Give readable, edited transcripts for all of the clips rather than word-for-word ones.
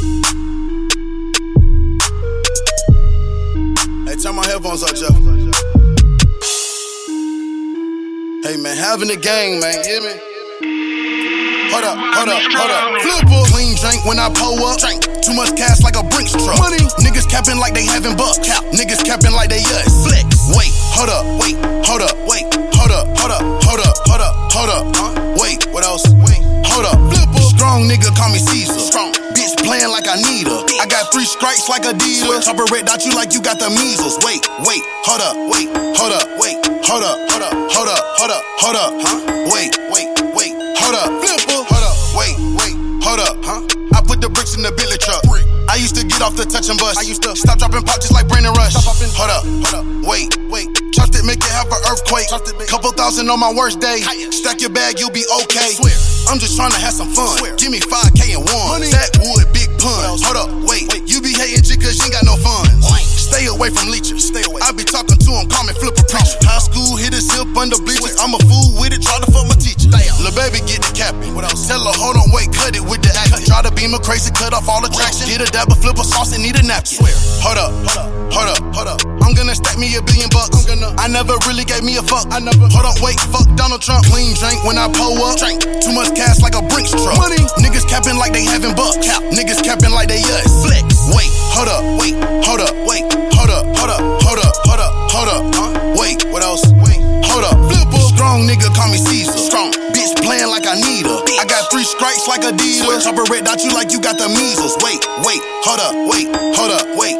Hey, turn my headphones up, Jeff. Hey, man, having a gang, man, you hear me? Hold up. Flipper. Clean drink when I pull up. Drink. Too much cash like a Brinks truck. Money. Niggas capping like they having bucks. Cap. Niggas capping like they us. Flex. Wait. Hold up. Wait. What else? Wait. Hold up. Flipper. Strong nigga call me Caesar. Strong. Bitch playing like I need her. I got 3 strikes like a dealer. Chopper red dot you like you got the measles. Wait. Hold up. Hold up. Huh? Wait. Hold up. Flipper. Hold up. Huh? I put the bricks in the Bentley truck. I used to get off the touch and bust. I used to stop dropping pop just like Brandon Rush. Hold up. Wait. Trust it, make it have an earthquake. Couple thousand on my worst day. Stack your bag, you'll be okay. I'm just trying to have some fun. Give me 5K and one. Backwood, big pun. Hold up. Wait. You be hating shit cause you ain't got no funds. Stay away from leechers. I be talking to him, call me Flipper Preacher. High school, hit his hip under bleachers. I'm a fool with it, try to fuck my teacher. Lil' baby, get the capping. Tell her, hold on, wait, cut it with the action. Try to beam her crazy, cut off all the traction. Get a dab of Flipper sauce and need a napkin. Hold up. I'm gonna stack me $1 billion. I never really gave me a fuck. Hold up, wait, fuck Donald Trump. Clean drink when I pull up. Too much cash like a Brinks truck. Money. Niggas capping like they having bucks. Cap. Niggas capping like they us. Flex. Wait. Hold up. Huh? Wait. What else? Hold up. Flipper. Strong nigga call me Caesar. Strong. Bitch playing like I need her. I got 3 strikes like a dealer. Chopper red dot you like you got the measles. Wait. Hold up. Huh?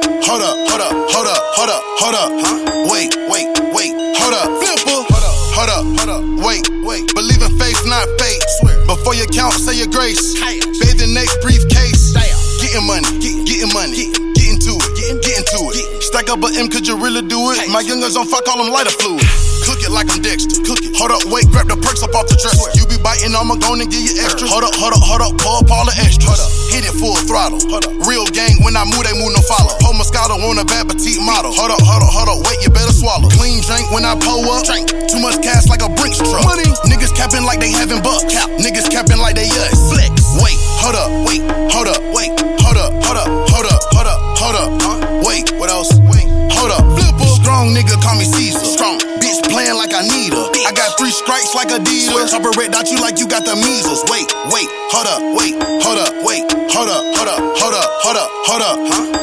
Wait. Hold up. Flipper. Hold up. Wait. Believe in faith, not fate. Before you count, say your grace. Bathe the next briefcase. Getting money. Getting to it. Stack up a M, could you really do it? My youngers on fire, call them lighter fluid. Cook it like I'm Dexter. Hold up, wait, grab the perks up off the dresser. You be biting, I'ma go and give you extra. Hold up, pull up all the extras. Hit it full throttle. Real gang, when I move, they move, no follow. Paul Moscato on a bad petite model. Hold up, wait, you better swallow. Clean drink when I pull up. Too much cash like a Brinks truck. Money. Niggas capping like they having bucks. Cap. Niggas capping like they us. Flex. Wait. Hold up. Huh? Wait. What else? Hold up. Flipper. Strong nigga call me Caesar. Strong. Bitch playing like I need her. I got 3 strikes like a dealer. Chopper red dot you like you got the measles. Wait. Hold up. Huh?